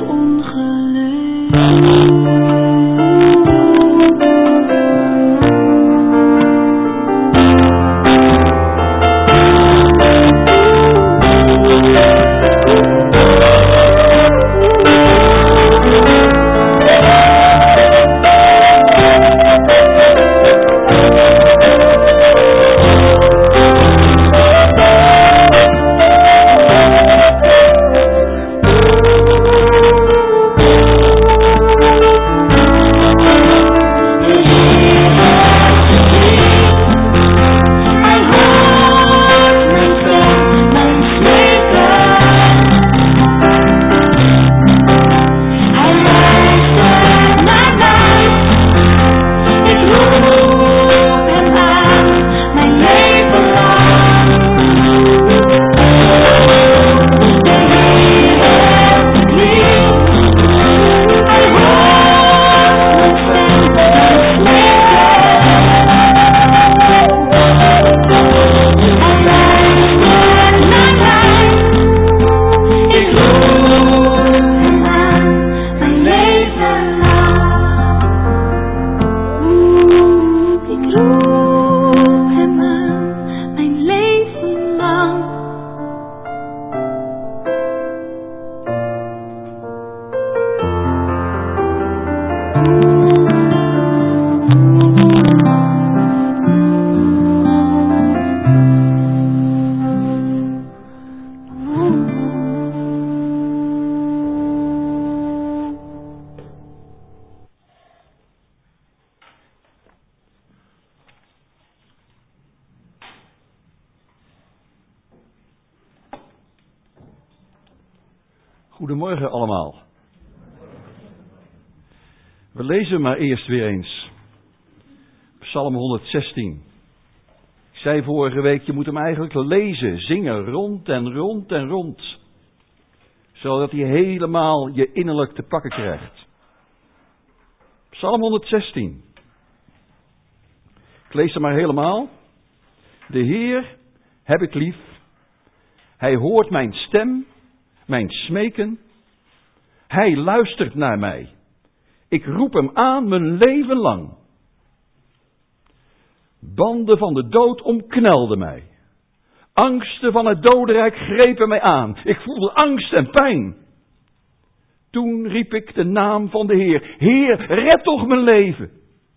Goedemorgen allemaal. We lezen maar eerst weer eens. Psalm 116. Ik zei vorige week, je moet hem eigenlijk lezen, zingen, rond en rond en rond. Zodat hij helemaal je innerlijk te pakken krijgt. Psalm 116. Ik lees hem maar helemaal. De Heer heb ik lief. Hij hoort mijn stem. Mijn smeken. Hij luistert naar mij. Ik roep hem aan mijn leven lang. Banden van de dood omknelden mij. Angsten van het dodenrijk grepen mij aan. Ik voelde angst en pijn. Toen riep ik de naam van de Heer. Heer, red toch mijn leven.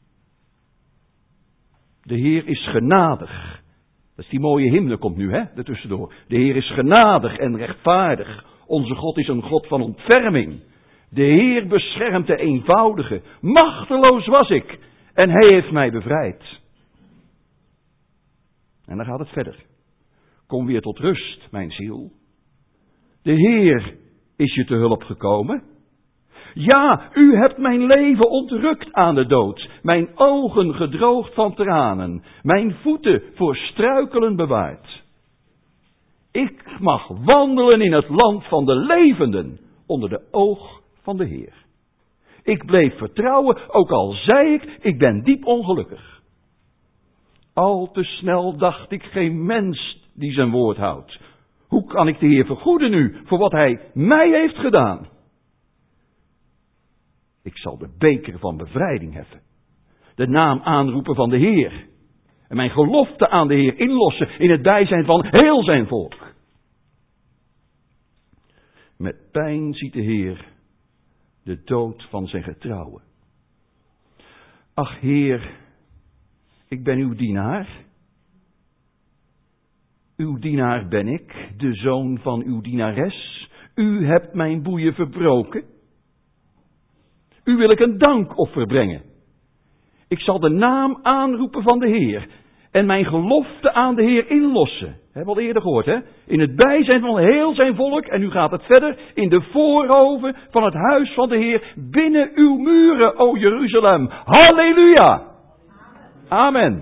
De Heer is genadig. Dat is die mooie hymne, komt nu, ertussendoor. De Heer is genadig en rechtvaardig. Onze God is een God van ontferming. De Heer beschermt de eenvoudige. Machteloos was ik en Hij heeft mij bevrijd. En dan gaat het verder. Kom weer tot rust, mijn ziel. De Heer is je te hulp gekomen. Ja, u hebt mijn leven ontrukt aan de dood. Mijn ogen gedroogd van tranen. Mijn voeten voor struikelen bewaard. Ik mag wandelen in het land van de levenden, onder de oog van de Heer. Ik bleef vertrouwen, ook al zei ik ben diep ongelukkig. Al te snel dacht ik, geen mens die zijn woord houdt. Hoe kan ik de Heer vergoeden nu, voor wat Hij mij heeft gedaan? Ik zal de beker van bevrijding heffen. De naam aanroepen van de Heer. En mijn gelofte aan de Heer inlossen in het bijzijn van heel zijn volk. Met pijn ziet de Heer de dood van zijn getrouwen. Ach Heer, ik ben uw dienaar. Uw dienaar ben ik, de zoon van uw dienares. U hebt mijn boeien verbroken. U wil ik een dankoffer brengen. Ik zal de naam aanroepen van de Heer. En mijn gelofte aan de Heer inlossen. Hebben we al eerder gehoord, In het bijzijn van heel zijn volk. En nu gaat het verder. In de voorhoven van het huis van de Heer. Binnen uw muren, o Jeruzalem. Halleluja. Amen.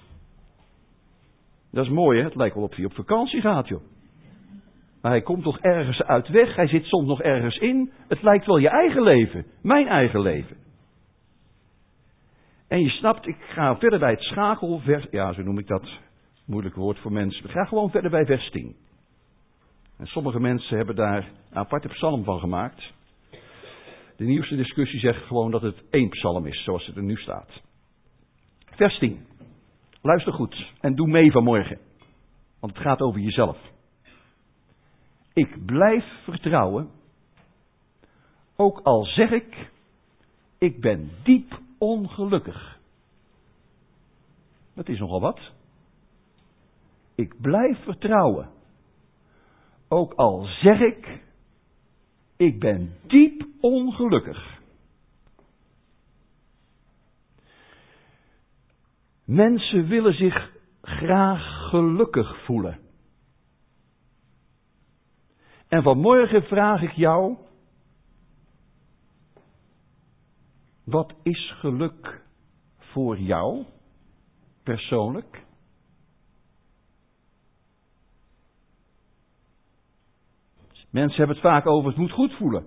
Dat is mooi, Het lijkt wel of hij op vakantie gaat, joh. Maar hij komt toch ergens uit weg. Hij zit soms nog ergens in. Het lijkt wel je eigen leven. Mijn eigen leven. En je snapt, ik ga verder bij het schakelvers. Ja, zo noem ik dat. Moeilijk woord voor mensen. Ik ga gewoon verder bij vers 10. En sommige mensen hebben daar een aparte psalm van gemaakt. De nieuwste discussie zegt gewoon dat het 1 psalm is, zoals het er nu staat. Vers 10. Luister goed en doe mee vanmorgen. Want het gaat over jezelf. Ik blijf vertrouwen, ook al zeg ik ben diep ongelukkig. Dat is nogal wat. Ik blijf vertrouwen, ook al zeg ik ben diep ongelukkig. Mensen willen zich graag gelukkig voelen. En vanmorgen vraag ik jou, wat is geluk voor jou, persoonlijk? Mensen hebben het vaak over het moet goed voelen.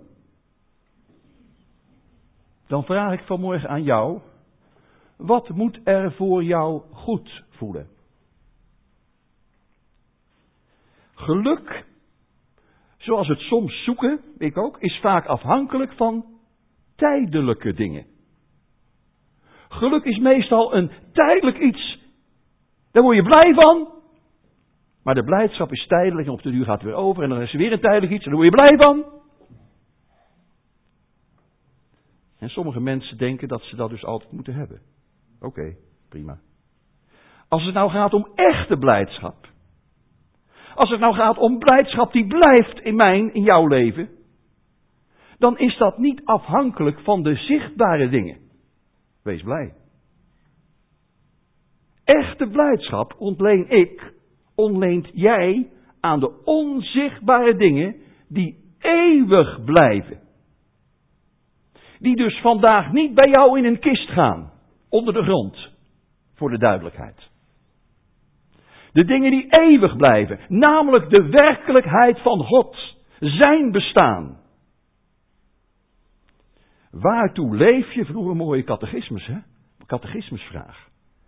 Dan vraag ik vanmorgen aan jou, wat moet er voor jou goed voelen? Geluk, zoals we het soms zoeken, ik ook, is vaak afhankelijk van tijdelijke dingen. Geluk is meestal een tijdelijk iets. Daar word je blij van. Maar de blijdschap is tijdelijk en op de duur gaat het weer over. En dan is er weer een tijdelijk iets en daar word je blij van. En sommige mensen denken dat ze dat dus altijd moeten hebben. Oké, prima. Als het nou gaat om echte blijdschap. Als het nou gaat om blijdschap die blijft in jouw leven. Dan is dat niet afhankelijk van de zichtbare dingen. Wees blij. Echte blijdschap ontleent jij aan de onzichtbare dingen die eeuwig blijven. Die dus vandaag niet bij jou in een kist gaan, onder de grond, voor de duidelijkheid. De dingen die eeuwig blijven, namelijk de werkelijkheid van God, zijn bestaan. Waartoe leef je? Vroeger een mooie catechismus, hè? Catechismusvraag.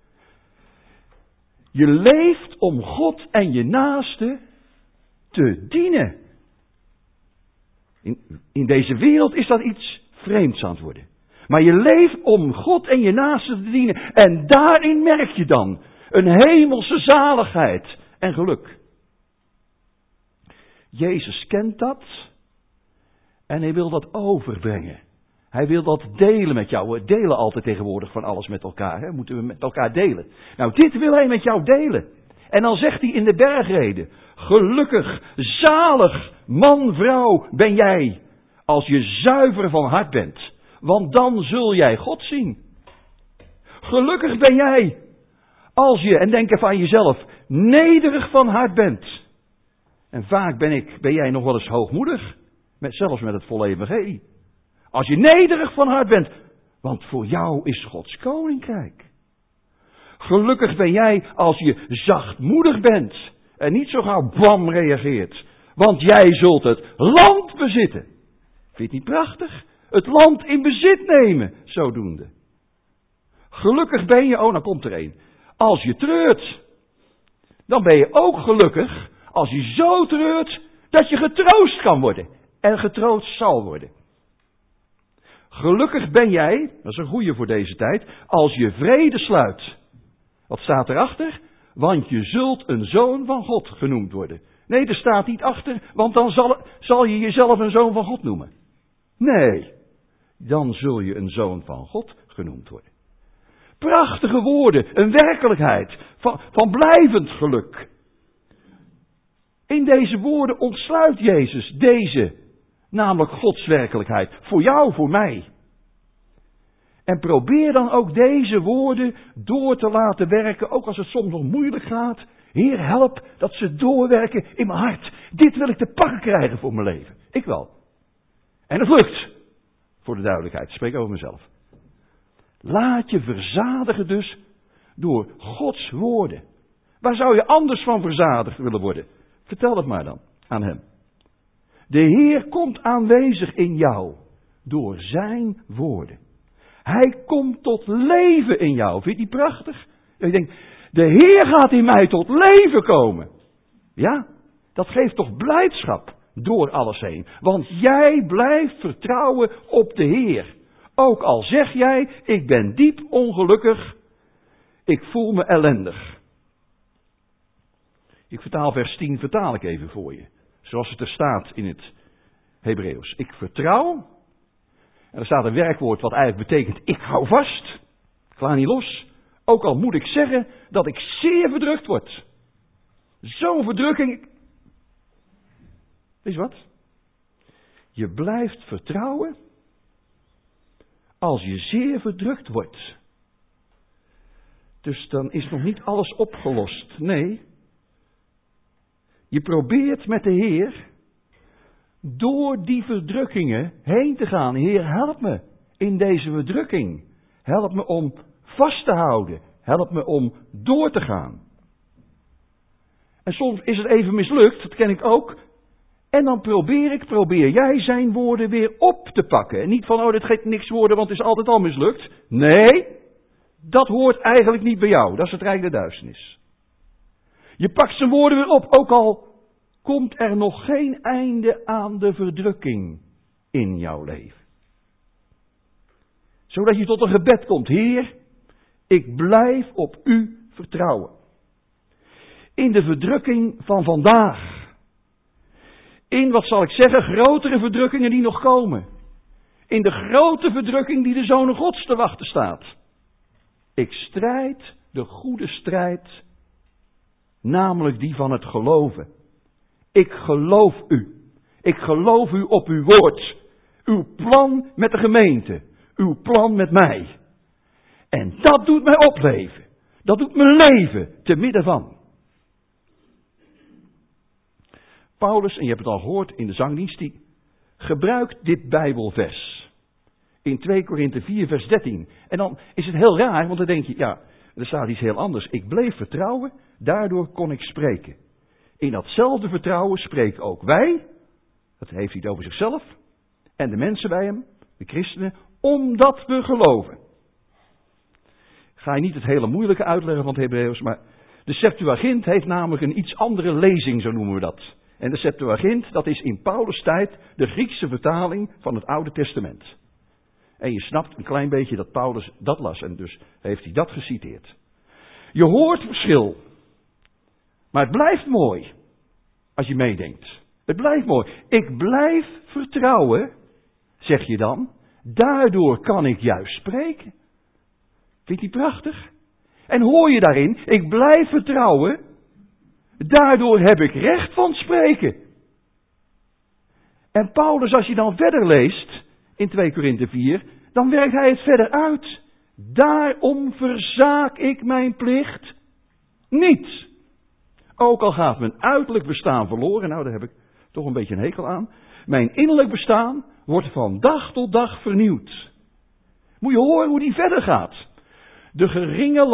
Je leeft om God en je naaste te dienen. In deze wereld is dat iets vreemds aan het worden. Maar je leeft om God en je naaste te dienen. En daarin merk je dan een hemelse zaligheid en geluk. Jezus kent dat. En hij wil dat overbrengen. Hij wil dat delen met jou. We delen altijd tegenwoordig van alles met elkaar. Hè? Moeten we met elkaar delen. Nou, dit wil hij met jou delen. En dan zegt hij in de bergrede. Gelukkig, zalig, man, vrouw ben jij. Als je zuiver van hart bent. Want dan zul jij God zien. Gelukkig ben jij. Als je, en denk even aan jezelf, nederig van hart bent. En vaak ben jij nog wel eens hoogmoedig. Zelfs met het volle evangelie. Als je nederig van hart bent, want voor jou is Gods koninkrijk. Gelukkig ben jij als je zachtmoedig bent en niet zo gauw bam reageert. Want jij zult het land bezitten. Vind je het niet prachtig? Het land in bezit nemen, zodoende. Gelukkig ben je, nou komt er een. Als je treurt, dan ben je ook gelukkig als je zo treurt dat je getroost kan worden. En getroost zal worden. Gelukkig ben jij, dat is een goeie voor deze tijd, als je vrede sluit. Wat staat erachter? Want je zult een zoon van God genoemd worden. Nee, er staat niet achter, want dan zal je jezelf een zoon van God noemen. Nee, dan zul je een zoon van God genoemd worden. Prachtige woorden, een werkelijkheid van blijvend geluk. In deze woorden ontsluit Jezus deze, namelijk Gods werkelijkheid, voor jou, voor mij. En probeer dan ook deze woorden door te laten werken, ook als het soms nog moeilijk gaat. Heer, help dat ze doorwerken in mijn hart. Dit wil ik te pakken krijgen voor mijn leven. Ik wel. En het lukt. Voor de duidelijkheid, ik spreek over mezelf. Laat je verzadigen dus door Gods woorden. Waar zou je anders van verzadigd willen worden? Vertel het maar dan aan hem. De Heer komt aanwezig in jou door zijn woorden. Hij komt tot leven in jou. Vind je die prachtig? Je denkt, de Heer gaat in mij tot leven komen. Ja, dat geeft toch blijdschap. door alles heen. Want jij blijft vertrouwen op de Heer. Ook al zeg jij, ik ben diep ongelukkig, ik voel me ellendig. Ik vertaal vers 10, vertaal ik even voor je. Zoals het er staat in het Hebreeuws. Ik vertrouw. En er staat een werkwoord wat eigenlijk betekent, ik hou vast. Ik laat niet los. Ook al moet ik zeggen dat ik zeer verdrukt word. Zo'n verdrukking. Weet je wat? Je blijft vertrouwen als je zeer verdrukt wordt. Dus dan is nog niet alles opgelost. Nee. Je probeert met de Heer door die verdrukkingen heen te gaan. Heer, help me in deze verdrukking. Help me om vast te houden. Help me om door te gaan. En soms is het even mislukt, dat ken ik ook. En dan probeer jij zijn woorden weer op te pakken. En niet van, dit gaat niks worden, want het is altijd al mislukt. Nee, dat hoort eigenlijk niet bij jou. Dat is het rijk der duisternis. Je pakt zijn woorden weer op, ook al komt er nog geen einde aan de verdrukking in jouw leven. Zodat je tot een gebed komt. Heer, ik blijf op u vertrouwen. In de verdrukking van vandaag. In, wat zal ik zeggen, grotere verdrukkingen die nog komen. In de grote verdrukking die de Zoon Gods te wachten staat. Ik strijd de goede strijd, namelijk die van het geloven. Ik geloof u. Ik geloof u op uw woord. Uw plan met de gemeente. Uw plan met mij. En dat doet mij opleven. Dat doet mijn leven te midden van. Paulus, en je hebt het al gehoord in de zangdienst, die gebruikt dit Bijbelvers. In 2 Korinthe 4 vers 13. En dan is het heel raar, want dan denk je, ja, er staat iets heel anders. Ik bleef vertrouwen, daardoor kon ik spreken. In datzelfde vertrouwen spreken ook wij, dat heeft hij het over zichzelf, en de mensen bij hem, de christenen, omdat we geloven. Ga je niet het hele moeilijke uitleggen van het Hebreeuws, maar de Septuagint heeft namelijk een iets andere lezing, zo noemen we dat. En de Septuagint, dat is in Paulus' tijd de Griekse vertaling van het Oude Testament. En je snapt een klein beetje dat Paulus dat las en dus heeft hij dat geciteerd. Je hoort verschil, maar het blijft mooi als je meedenkt. Het blijft mooi. Ik blijf vertrouwen, zeg je dan, daardoor kan ik juist spreken. Vindt hij prachtig? En hoor je daarin, ik blijf vertrouwen, daardoor heb ik recht van spreken. En Paulus, als je dan verder leest, in 2 Korinthe 4, dan werkt hij het verder uit. Daarom verzaak ik mijn plicht niet. Ook al gaat mijn uiterlijk bestaan verloren, nou daar heb ik toch een beetje een hekel aan. Mijn innerlijk bestaan wordt van dag tot dag vernieuwd. Moet je horen hoe die verder gaat. De geringe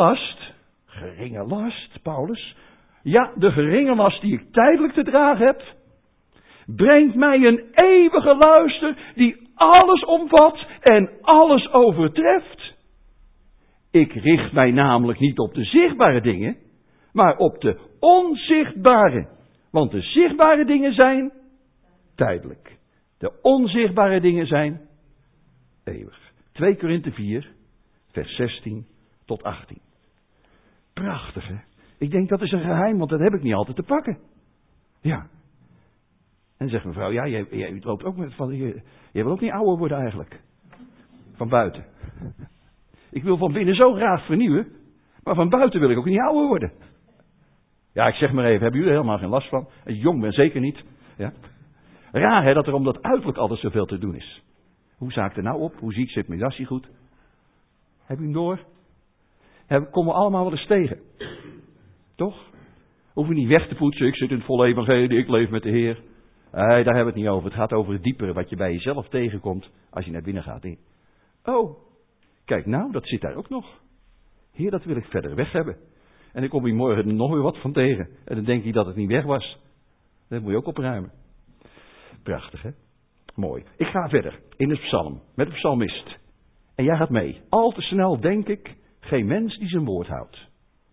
last, Paulus. Ja, de geringe last die ik tijdelijk te dragen heb, brengt mij een eeuwige luister die alles omvat en alles overtreft. Ik richt mij namelijk niet op de zichtbare dingen, maar op de onzichtbare. Want de zichtbare dingen zijn tijdelijk. De onzichtbare dingen zijn eeuwig. 2 Korinthe 4, vers 16 tot 18. Prachtig, hè? Ik denk dat is een geheim, want dat heb ik niet altijd te pakken. Ja. En zegt mevrouw, ja, jij loopt ook met van, jij wil ook niet ouder worden eigenlijk. Van buiten. Ik wil van binnen zo graag vernieuwen, maar van buiten wil ik ook niet ouder worden. Ja, ik zeg maar even, hebben jullie helemaal geen last van? En jong ben zeker niet. Ja. Raar hè, dat er om dat uiterlijk altijd zoveel te doen is. Hoe sta ik er nou op? Hoe ziek zit mijn jasje goed? Heb je hem door? Komen we allemaal wel eens tegen. Toch? Hoef je niet weg te poetsen, ik zit in het volle evangelie, ik leef met de Heer. Nee, daar hebben we het niet over. Het gaat over het diepere wat je bij jezelf tegenkomt als je naar binnen gaat. Oh, kijk nou, dat zit daar ook nog. Heer, dat wil ik verder weg hebben. En dan kom je morgen nog weer wat van tegen. En dan denk je dat het niet weg was. Dat moet je ook opruimen. Prachtig, hè? Mooi. Ik ga verder in de psalm, met de psalmist. En jij gaat mee. Al te snel denk ik, geen mens die zijn woord houdt.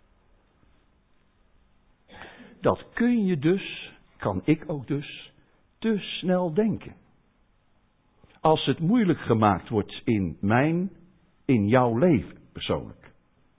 Dat kun je dus, kan ik ook dus, te snel denken. Als het moeilijk gemaakt wordt in jouw leven persoonlijk.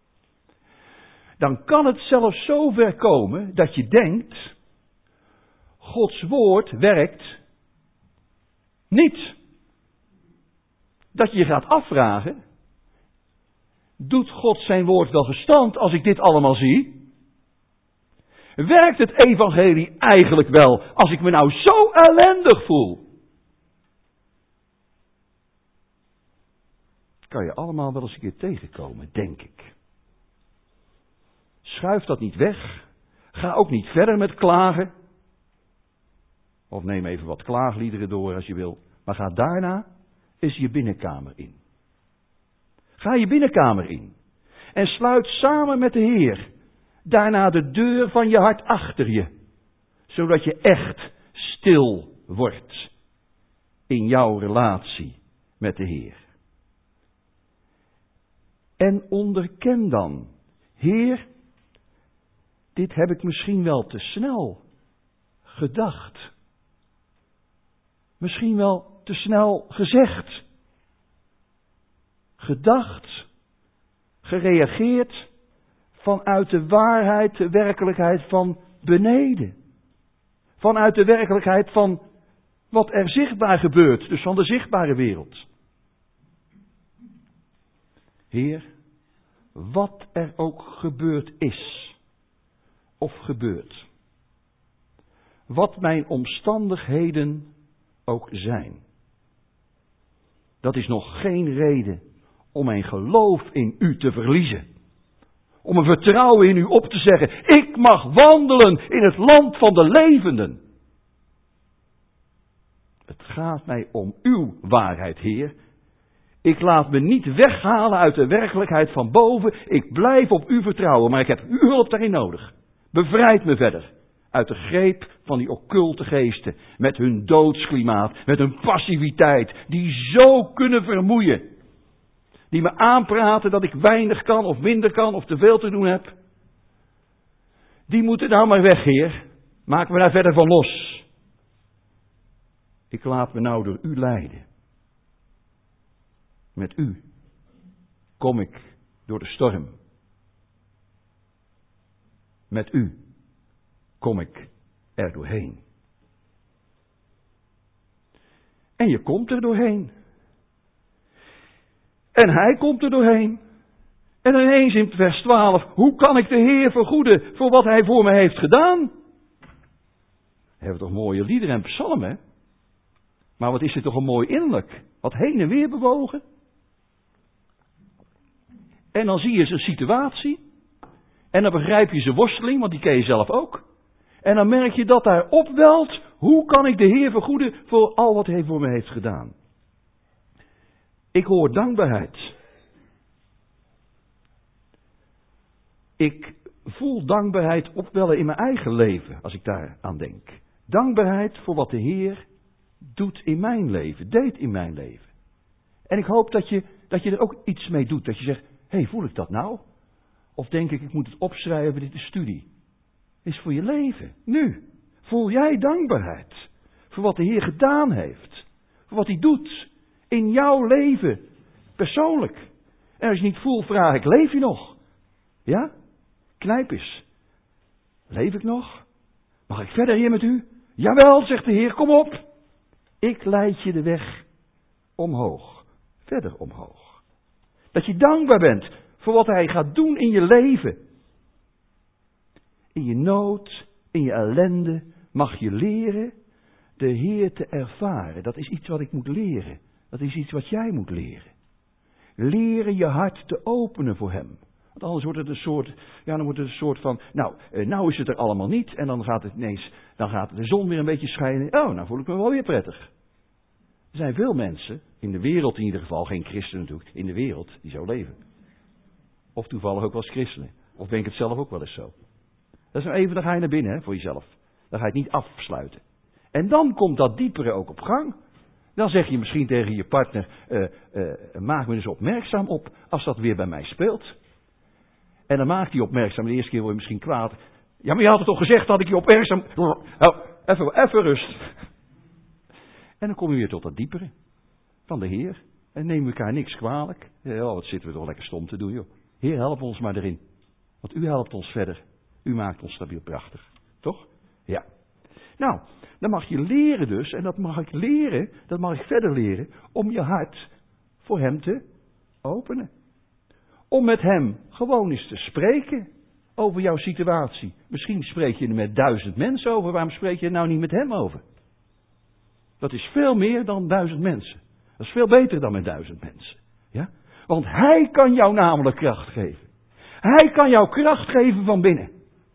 Dan kan het zelfs zo ver komen dat je denkt, Gods woord werkt niet. Dat je je gaat afvragen, doet God zijn woord wel gestand als ik dit allemaal zie? Werkt het evangelie eigenlijk wel als ik me nou zo ellendig voel? Kan je allemaal wel eens een keer tegenkomen, denk ik. Schuif dat niet weg. Ga ook niet verder met klagen. Of neem even wat klaagliederen door als je wil. Maar ga daarna eens je binnenkamer in. Ga je binnenkamer in. En sluit samen met de Heer daarna de deur van je hart achter je. Zodat je echt stil wordt in jouw relatie met de Heer. En onderken dan, Heer, dit heb ik misschien wel te snel gedacht. Misschien wel te snel gezegd. Gedacht, gereageerd vanuit de waarheid, de werkelijkheid van beneden. Vanuit de werkelijkheid van wat er zichtbaar gebeurt, dus van de zichtbare wereld. Heer, wat er ook gebeurd is, of gebeurt, wat mijn omstandigheden ook zijn, dat is nog geen reden om mijn geloof in u te verliezen. Om een vertrouwen in u op te zeggen, ik mag wandelen in het land van de levenden. Het gaat mij om uw waarheid, Heer. Ik laat me niet weghalen uit de werkelijkheid van boven. Ik blijf op u vertrouwen, maar ik heb uw hulp daarin nodig. Bevrijd me verder uit de greep van die occulte geesten. Met hun doodsklimaat, met hun passiviteit, die zo kunnen vermoeien. Die me aanpraten dat ik weinig kan of minder kan of te veel te doen heb. Die moeten nou maar weg, Heer. Maak me daar verder van los. Ik laat me nou door u leiden. Met u kom ik door de storm. Met u kom ik er doorheen. En je komt er doorheen. En hij komt er doorheen. En ineens in vers 12, hoe kan ik de Heer vergoeden voor wat hij voor me heeft gedaan? Hebben we toch mooie liederen en psalmen, hè? Maar wat is dit toch een mooi innerlijk. Wat heen en weer bewogen. En dan zie je zijn situatie. En dan begrijp je zijn worsteling, want die ken je zelf ook. En dan merk je dat daar opwelt, hoe kan ik de Heer vergoeden voor al wat hij voor me heeft gedaan. Ik hoor dankbaarheid. Ik voel dankbaarheid opwellen in mijn eigen leven, als ik daar aan denk. Dankbaarheid voor wat de Heer doet in mijn leven, deed in mijn leven. En ik hoop dat je er ook iets mee doet, dat je zegt, hé, voel ik dat nou? Of denk ik moet het opschrijven, dit is studie. Dit is voor je leven, nu. Voel jij dankbaarheid voor wat de Heer gedaan heeft. Voor wat hij doet in jouw leven, persoonlijk. En als je niet voelt, vraag ik, leef je nog? Ja? Knijp eens. Leef ik nog? Mag ik verder hier met u? Jawel, zegt de Heer, kom op. Ik leid je de weg omhoog. Verder omhoog. Dat je dankbaar bent voor wat hij gaat doen in je leven. In je nood, in je ellende, mag je leren de Heer te ervaren. Dat is iets wat ik moet leren. Dat is iets wat jij moet leren. Leren je hart te openen voor hem. Want anders wordt het een soort van, nou is het er allemaal niet. En dan gaat het ineens, dan gaat de zon weer een beetje schijnen. Oh, nou voel ik me wel weer prettig. Er zijn veel mensen, in de wereld in ieder geval, geen christenen natuurlijk, in de wereld, die zo leven. Of toevallig ook wel eens christenen. Of ben ik het zelf ook wel eens zo. Dat is nou even, dan ga je naar binnen, hè, voor jezelf. Dan ga je het niet afsluiten. En dan komt dat diepere ook op gang. Dan zeg je misschien tegen je partner, maak me dus opmerkzaam op als dat weer bij mij speelt. En dan maakt hij opmerkzaam, de eerste keer word je misschien kwaad. Ja, maar je had het toch gezegd dat ik je opmerkzaam... Oh, even rust. En dan kom je weer tot dat diepere van de Heer. En nemen we elkaar niks kwalijk. Ja, wat zitten we toch lekker stom te doen, joh. Heer, help ons maar erin. Want u helpt ons verder. U maakt ons stabiel prachtig. Toch? Ja. Nou, dan mag je leren dus, en dat mag ik verder leren, om je hart voor hem te openen. Om met hem gewoon eens te spreken over jouw situatie. Misschien spreek je er met 1000 mensen over, waarom spreek je er nou niet met hem over? Dat is veel meer dan 1000 mensen. Dat is veel beter dan met 1000 mensen. Ja? Want hij kan jou namelijk kracht geven. Hij kan jou kracht geven van binnen.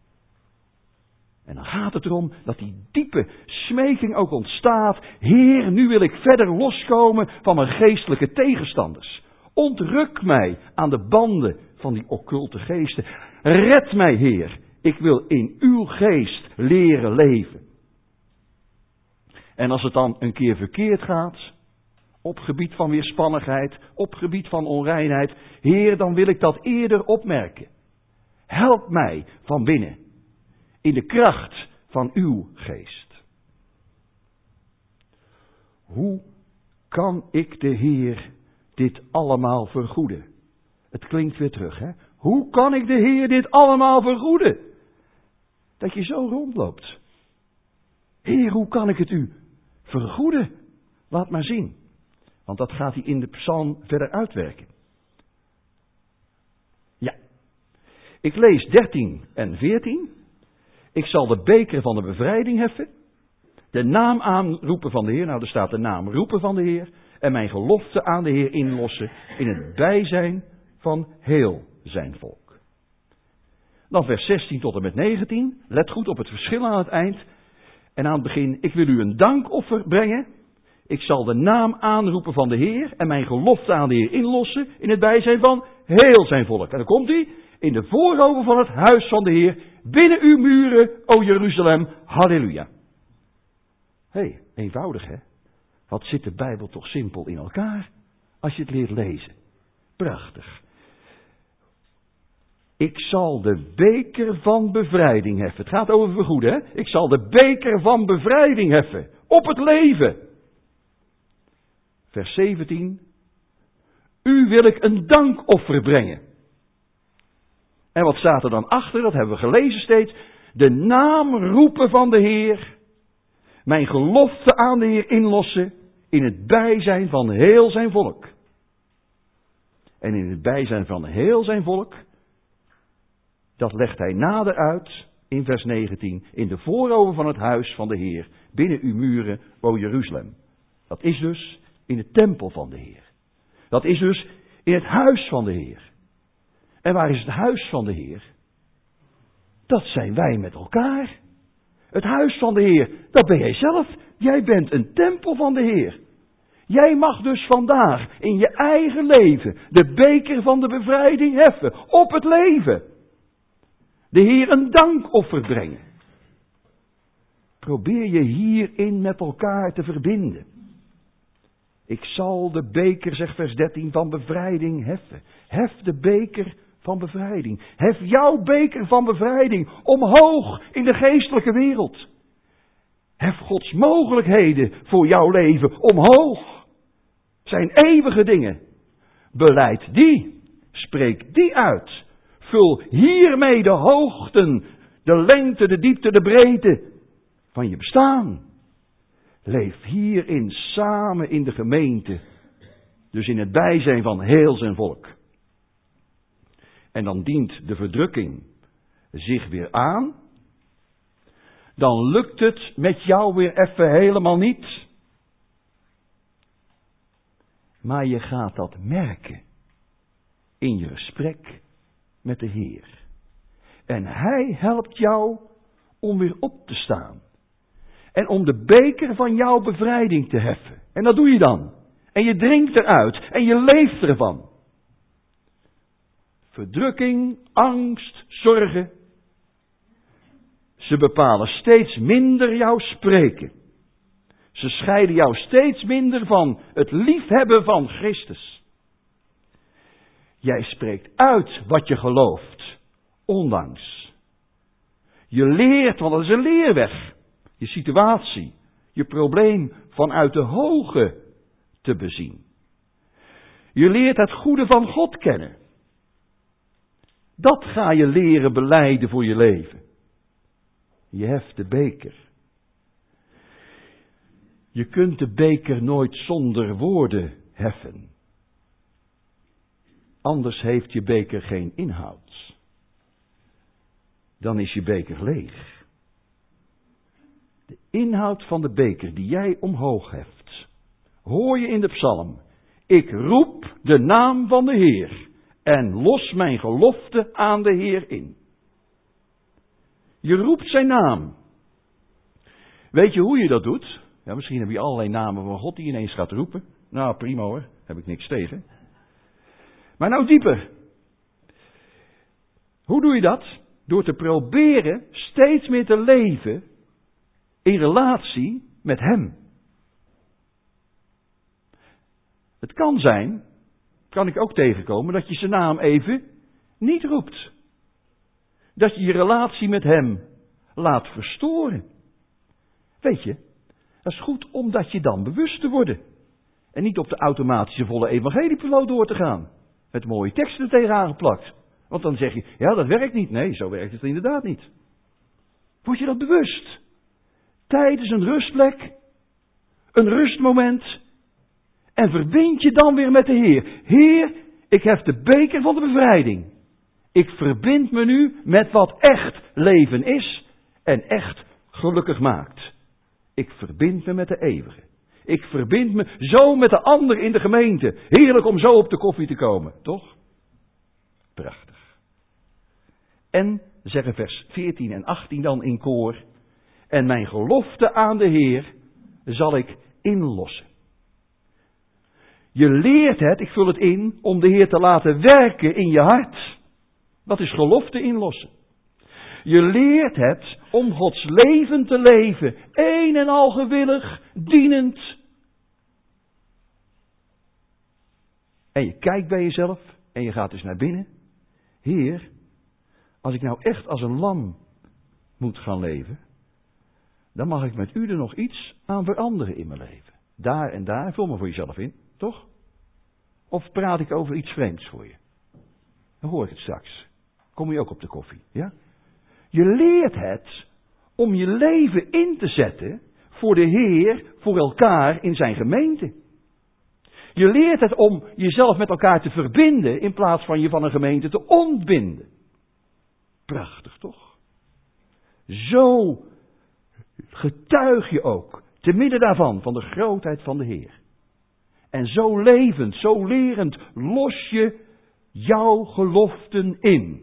En dan gaat het erom dat die diepe smeking ook ontstaat. Heer, nu wil ik verder loskomen van mijn geestelijke tegenstanders. Ontruk mij aan de banden van die occulte geesten. Red mij, Heer. Ik wil in uw geest leren leven. En als het dan een keer verkeerd gaat, op gebied van weerspannigheid, op gebied van onreinheid, Heer, dan wil ik dat eerder opmerken. Help mij van binnen, in de kracht van uw geest. Hoe kan ik de Heer dit allemaal vergoeden? Het klinkt weer terug, hè? Hoe kan ik de Heer dit allemaal vergoeden? Dat je zo rondloopt. Heer, hoe kan ik het u vergoeden? Laat maar zien. Want dat gaat hij in de psalm verder uitwerken. Ja. Ik lees 13 en 14. Ik zal de beker van de bevrijding heffen. De naam aanroepen van de Heer. Nou, er staat de naam roepen van de Heer. En mijn gelofte aan de Heer inlossen in het bijzijn van heel zijn volk. Dan vers 16 tot en met 19. Let goed op het verschil aan het eind. En aan het begin, ik wil u een dankoffer brengen. Ik zal de naam aanroepen van de Heer en mijn gelofte aan de Heer inlossen in het bijzijn van heel zijn volk. En dan komt hij, in de voorhoven van het huis van de Heer, binnen uw muren, o Jeruzalem, halleluja. Hé, eenvoudig hè? Wat zit de Bijbel toch simpel in elkaar, als je het leert lezen. Prachtig. Ik zal de beker van bevrijding heffen. Het gaat over vergoeden, hè? Ik zal de beker van bevrijding heffen. Op het leven. Vers 17. U wil ik een dankoffer brengen. En wat staat er dan achter? Dat hebben we gelezen steeds. De naam roepen van de Heer. Mijn gelofte aan de Heer inlossen. In het bijzijn van heel zijn volk. En in het bijzijn van heel zijn volk. Dat legt hij nader uit in vers 19. In de voorhoven van het huis van de Heer. Binnen uw muren, o Jeruzalem. Dat is dus in de tempel van de Heer. Dat is dus in het huis van de Heer. En waar is het huis van de Heer? Dat zijn wij met elkaar. Het huis van de Heer, dat ben jij zelf. Jij bent een tempel van de Heer. Jij mag dus vandaag in je eigen leven de beker van de bevrijding heffen. Op het leven. De Heer een dankoffer brengen. Probeer je hierin met elkaar te verbinden. Ik zal de beker, zegt vers 13, van bevrijding heffen. Hef de beker van bevrijding. Hef jouw beker van bevrijding omhoog in de geestelijke wereld. Hef Gods mogelijkheden voor jouw leven omhoog. Zijn eeuwige dingen. Beleid die. Spreek die uit. Vul hiermee de hoogten, de lengte, de diepte, de breedte van je bestaan. Leef hierin samen in de gemeente. Dus in het bijzijn van heel zijn volk. En dan dient de verdrukking zich weer aan. Dan lukt het met jou weer even helemaal niet. Maar je gaat dat merken. In je gesprek met de Heer. En Hij helpt jou om weer op te staan. En om de beker van jouw bevrijding te heffen. En dat doe je dan. En je drinkt eruit. En je leeft ervan. Verdrukking, angst, zorgen. Ze bepalen steeds minder jouw spreken. Ze scheiden jou steeds minder van het liefhebben van Christus. Jij spreekt uit wat je gelooft. Ondanks. Je leert, want dat is een leerweg. Je situatie, je probleem vanuit de hoge te bezien. Je leert het goede van God kennen. Dat ga je leren belijden voor je leven. Je heft de beker. Je kunt de beker nooit zonder woorden heffen. Anders heeft je beker geen inhoud. Dan is je beker leeg. De inhoud van de beker die jij omhoog heft, hoor je in de psalm. Ik roep de naam van de Heer en los mijn gelofte aan de Heer in. Je roept zijn naam. Weet je hoe je dat doet? Ja, misschien heb je allerlei namen van God die je ineens gaat roepen. Nou, prima hoor, heb ik niks tegen. Maar nou dieper. Hoe doe je dat? Door te proberen steeds meer te leven in relatie met Hem. Het kan zijn, kan ik ook tegenkomen, dat je zijn naam even niet roept. Dat je je relatie met Hem laat verstoren. Weet je, dat is goed omdat je dan bewust te worden. En niet op de automatische volle evangeliepiloot door te gaan. Met mooie teksten tegenaan geplakt. Want dan zeg je, ja dat werkt niet. Nee, zo werkt het inderdaad niet. Word je dat bewust? Tijdens een rustplek, een rustmoment. En verbind je dan weer met de Heer. Heer, ik hef de beker van de bevrijding. Ik verbind me nu met wat echt leven is en echt gelukkig maakt. Ik verbind me met de eeuwige. Ik verbind me zo met de ander in de gemeente. Heerlijk om zo op de koffie te komen, toch? Prachtig. En, zeggen vers 14 en 18 dan in koor. En mijn gelofte aan de Heer zal ik inlossen. Je leert het, ik vul het in, om de Heer te laten werken in je hart. Dat is gelofte inlossen. Je leert het om Gods leven te leven, een en al gewillig, dienend. En je kijkt bij jezelf en je gaat dus naar binnen. Heer, als ik nou echt als een lam moet gaan leven, dan mag ik met u er nog iets aan veranderen in mijn leven. Daar en daar, vul maar voor jezelf in, toch? Of praat ik over iets vreemds voor je? Dan hoor ik het straks. Kom je ook op de koffie, ja? Je leert het om je leven in te zetten voor de Heer, voor elkaar in zijn gemeente. Je leert het om jezelf met elkaar te verbinden in plaats van je van een gemeente te ontbinden. Prachtig toch? Zo getuig je ook, te midden daarvan, van de grootheid van de Heer. En zo levend, zo lerend, los je jouw geloften in.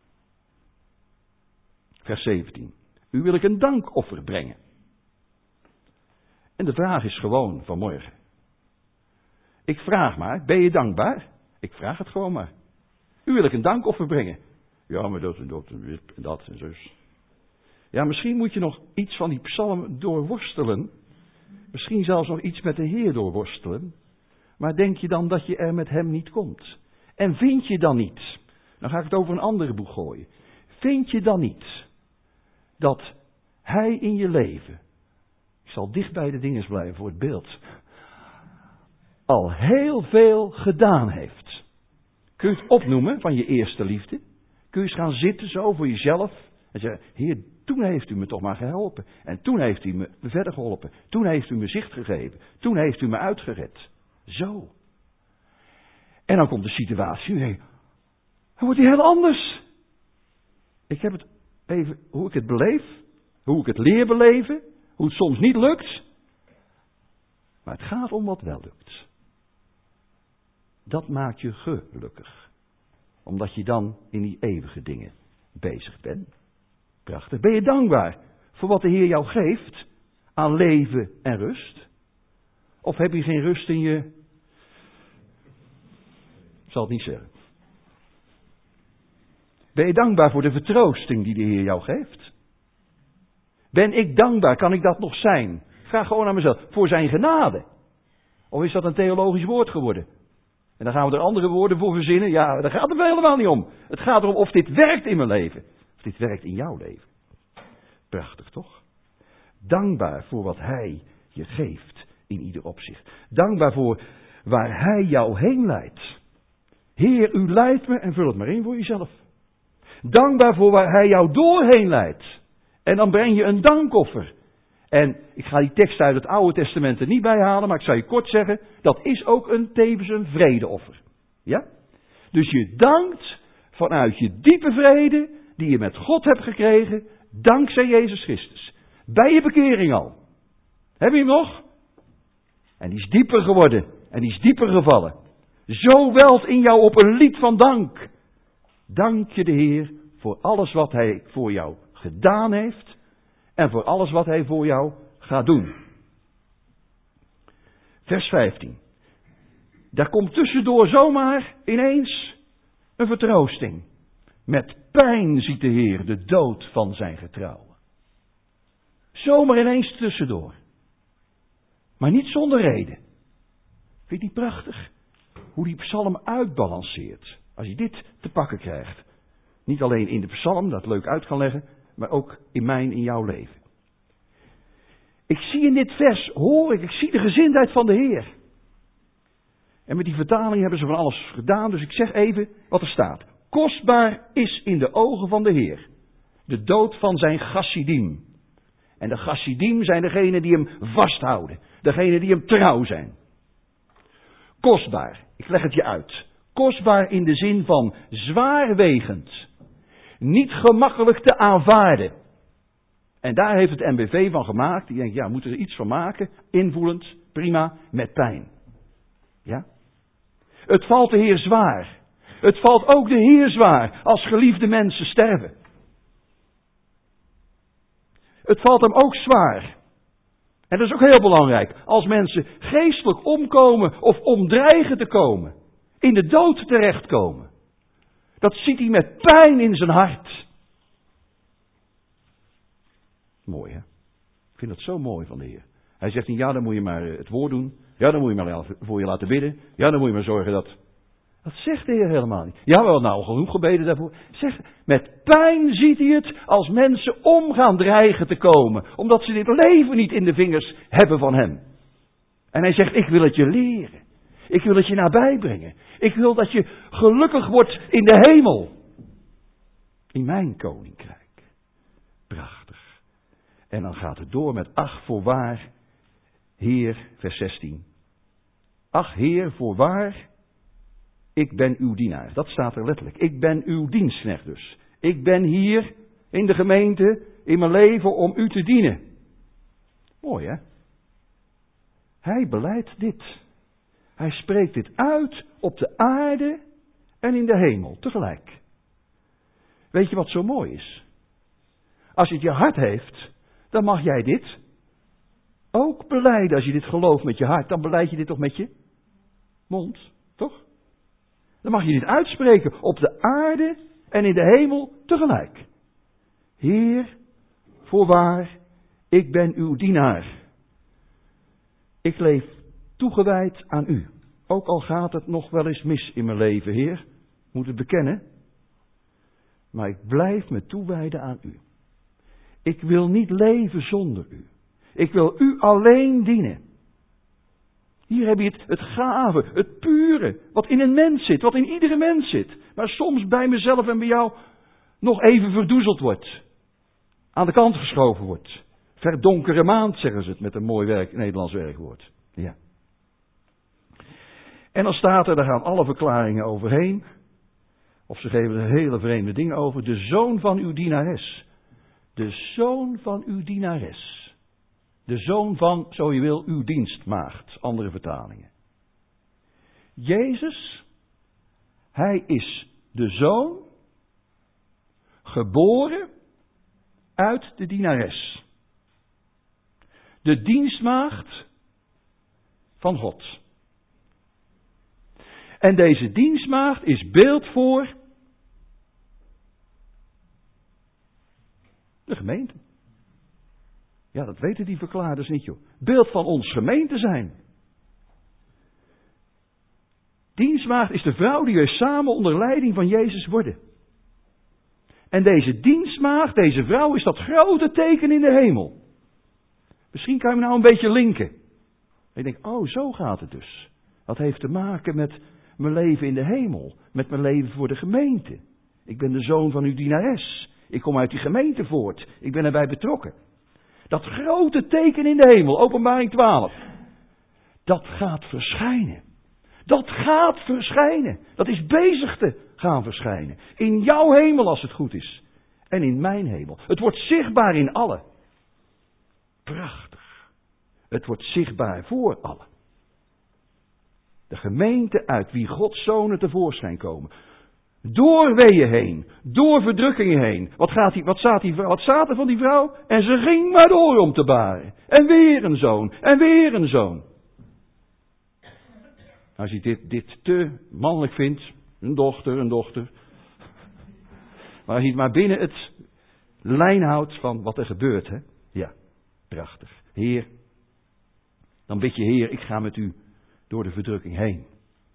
Vers 17. U wil ik een dankoffer brengen. En de vraag is gewoon vanmorgen. Ik vraag maar, ben je dankbaar? Ik vraag het gewoon maar. U wil ik een dankoffer brengen. Ja, maar dat en dat en zus. Ja, misschien moet je nog iets van die psalm doorworstelen. Misschien zelfs nog iets met de Heer doorworstelen. Maar denk je dan dat je er met Hem niet komt? En vind je dan niet, dan ga ik het over een andere boeg gooien. Vind je dan niet dat Hij in je leven, ik zal dicht bij de dinges blijven voor het beeld, al heel veel gedaan heeft? Kun je het opnoemen van je eerste liefde? Kun je eens gaan zitten zo voor jezelf en zeggen, Heer, toen heeft u me toch maar geholpen. En toen heeft u me verder geholpen. Toen heeft u me zicht gegeven. Toen heeft u me uitgered. Zo. En dan komt de situatie, dan wordt die heel anders. Ik heb het even, hoe ik het beleef, hoe ik het leer beleven, hoe het soms niet lukt. Maar het gaat om wat wel lukt. Dat maakt je gelukkig. Omdat je dan in die eeuwige dingen bezig bent. Prachtig. Ben je dankbaar voor wat de Heer jou geeft aan leven en rust? Of heb je geen rust in je... Ik zal het niet zeggen. Ben je dankbaar voor de vertroosting die de Heer jou geeft? Ben ik dankbaar, kan ik dat nog zijn? Vraag gewoon aan mezelf, voor zijn genade. Of is dat een theologisch woord geworden? En dan gaan we er andere woorden voor verzinnen. Ja, daar gaat het helemaal niet om. Het gaat erom of dit werkt in mijn leven. Of dit werkt in jouw leven. Prachtig toch? Dankbaar voor wat Hij je geeft in ieder opzicht. Dankbaar voor waar hij jou heen leidt. Heer, u leidt me en vul het maar in voor jezelf. Dankbaar voor waar hij jou doorheen leidt. En dan breng je een dankoffer. En ik ga die tekst uit het Oude Testament er niet bij halen, maar ik zal je kort zeggen, dat is ook tevens een vredeoffer. Ja? Dus je dankt vanuit je diepe vrede die je met God hebt gekregen, dankzij Jezus Christus. Bij je bekering al. Heb je hem nog? En die is dieper geworden. En die is dieper gevallen. Zo welt in jou op een lied van dank. Dank je de Heer voor alles wat hij voor jou gedaan heeft. En voor alles wat hij voor jou gaat doen. Vers 15. Daar komt tussendoor zomaar ineens een vertroosting. Met pijn ziet de Heer de dood van zijn getrouwen. Zomaar ineens tussendoor. Maar niet zonder reden. Vind je die prachtig? Hoe die psalm uitbalanceert. Als je dit te pakken krijgt. Niet alleen in de psalm, dat leuk uit kan leggen. Maar ook in jouw leven. Ik zie in dit vers, ik zie de gezindheid van de Heer. En met die vertaling hebben ze van alles gedaan. Dus ik zeg even wat er staat. Kostbaar is in de ogen van de Heer de dood van zijn chassidim. En de chassidim zijn degenen die hem vasthouden. Degenen die hem trouw zijn. Kostbaar, ik leg het je uit. Kostbaar in de zin van zwaarwegend. Niet gemakkelijk te aanvaarden. En daar heeft het NBV van gemaakt. Die denkt, ja, moeten we er iets van maken? Invoelend, prima, met pijn. Ja? Het valt de Heer zwaar. Het valt ook de Heer zwaar als geliefde mensen sterven. Het valt hem ook zwaar. En dat is ook heel belangrijk. Als mensen geestelijk omkomen of omdreigen te komen. In de dood terechtkomen. Dat ziet hij met pijn in zijn hart. Mooi, hè? Ik vind dat zo mooi van de Heer. Hij zegt niet, ja, dan moet je maar het woord doen. Ja, dan moet je maar voor je laten bidden. Ja, dan moet je maar zorgen dat... Dat zegt de Heer helemaal niet. Ja, wel nou, genoeg gebeden daarvoor. Zeg, met pijn ziet hij het als mensen om gaan dreigen te komen. Omdat ze dit leven niet in de vingers hebben van hem. En hij zegt, ik wil het je leren. Ik wil het je nabij brengen. Ik wil dat je gelukkig wordt in de hemel. In mijn koninkrijk. Prachtig. En dan gaat het door met, ach voorwaar, Heer, vers 16. Ach Heer, voorwaar, ik ben uw dienaar. Dat staat er letterlijk. Ik ben uw dienstknecht dus. Ik ben hier in de gemeente, in mijn leven, om u te dienen. Mooi, hè? Hij beleidt dit. Hij spreekt dit uit op de aarde en in de hemel tegelijk. Weet je wat zo mooi is? Als je het je hart heeft, dan mag jij dit ook belijden. Als je dit gelooft met je hart, dan beleid je dit toch met je mond, toch? Dan mag je dit uitspreken op de aarde en in de hemel tegelijk. Heer, voorwaar, ik ben uw dienaar. Ik leef toegewijd aan u. Ook al gaat het nog wel eens mis in mijn leven, Heer. Ik moet het bekennen. Maar ik blijf me toewijden aan u. Ik wil niet leven zonder u. Ik wil u alleen dienen. Hier heb je het gave, het pure, wat in een mens zit, wat in iedere mens zit. Maar soms bij mezelf en bij jou nog even verdoezeld wordt. Aan de kant geschoven wordt. Verdonkere maand, zeggen ze het met een mooi Nederlands werkwoord. Ja. En dan staat er, daar gaan alle verklaringen overheen. Of ze geven er hele vreemde dingen over. De zoon van uw dienares. De zoon van uw dienares. De zoon van, zo je wil, uw dienstmaagd. Andere vertalingen. Jezus, hij is de zoon, geboren uit de dienares. De dienstmaagd van God. En deze dienstmaagd is beeld voor de gemeente. Ja, dat weten die verklaarders niet, joh. Beeld van ons gemeente zijn. Dienstmaagd is de vrouw die wij samen onder leiding van Jezus worden. En deze dienstmaagd, deze vrouw, is dat grote teken in de hemel. Misschien kan je me nou een beetje linken. Ik denk, oh, zo gaat het dus. Dat heeft te maken met mijn leven in de hemel. Met mijn leven voor de gemeente. Ik ben de zoon van uw dienares. Ik kom uit die gemeente voort. Ik ben erbij betrokken. Dat grote teken in de hemel, Openbaring 12. Dat gaat verschijnen. Dat gaat verschijnen. Dat is bezig te gaan verschijnen. In jouw hemel als het goed is. En in mijn hemel. Het wordt zichtbaar in allen. Prachtig. Het wordt zichtbaar voor allen. De gemeente uit wie Gods zonen tevoorschijn komen. Door weeën heen. Door verdrukkingen heen. Wat zaad er van die vrouw? En ze ging maar door om te baren. En weer een zoon. En weer een zoon. Als je dit te mannelijk vindt. Een dochter. Maar als je het maar binnen het lijn houdt van wat er gebeurt. Hè? Ja, prachtig. Heer, dan bid je, Heer, ik ga met u door de verdrukking heen.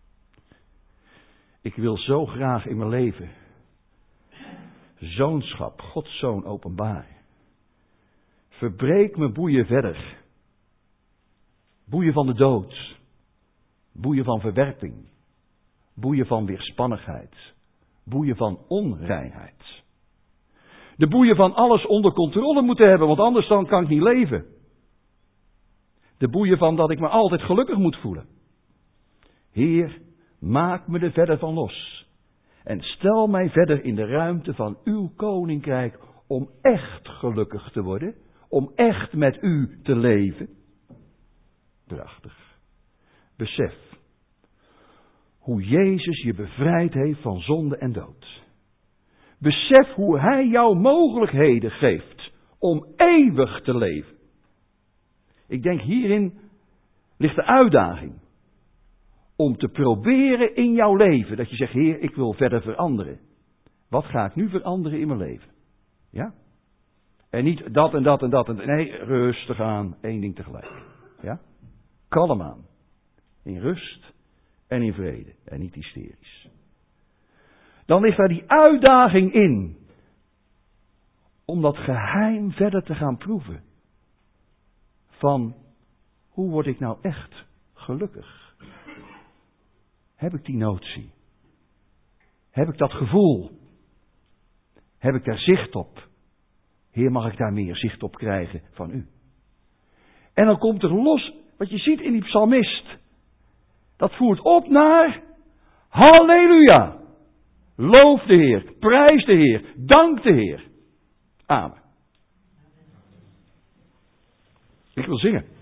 Ik wil zo graag in mijn leven zoonschap, Gods zoon openbaren. Verbreek mijn boeien verder. Boeien van de dood. Boeien van verwerping. Boeien van weerspannigheid. Boeien van onreinheid. De boeien van alles onder controle moeten hebben, want anders dan kan ik niet leven. De boeien van dat ik me altijd gelukkig moet voelen. Heer, maak me er verder van los. En stel mij verder in de ruimte van uw koninkrijk om echt gelukkig te worden. Om echt met u te leven. Prachtig. Besef hoe Jezus je bevrijd heeft van zonde en dood. Besef hoe hij jou mogelijkheden geeft om eeuwig te leven. Ik denk hierin ligt de uitdaging. Om te proberen in jouw leven. Dat je zegt, Heer, ik wil verder veranderen. Wat ga ik nu veranderen in mijn leven? Ja? En niet dat en dat en dat. Nee, rustig aan. 1 ding tegelijk. Ja? Kalm aan. In rust en in vrede. En niet hysterisch. Dan ligt daar die uitdaging in. Om dat geheim verder te gaan proeven. Van, hoe word ik nou echt gelukkig? Heb ik die notie? Heb ik dat gevoel? Heb ik daar zicht op? Heer, mag ik daar meer zicht op krijgen van u? En dan komt er los, wat je ziet in die psalmist. Dat voert op naar halleluja. Loof de Heer, prijs de Heer, dank de Heer. Amen. Ik wil zingen.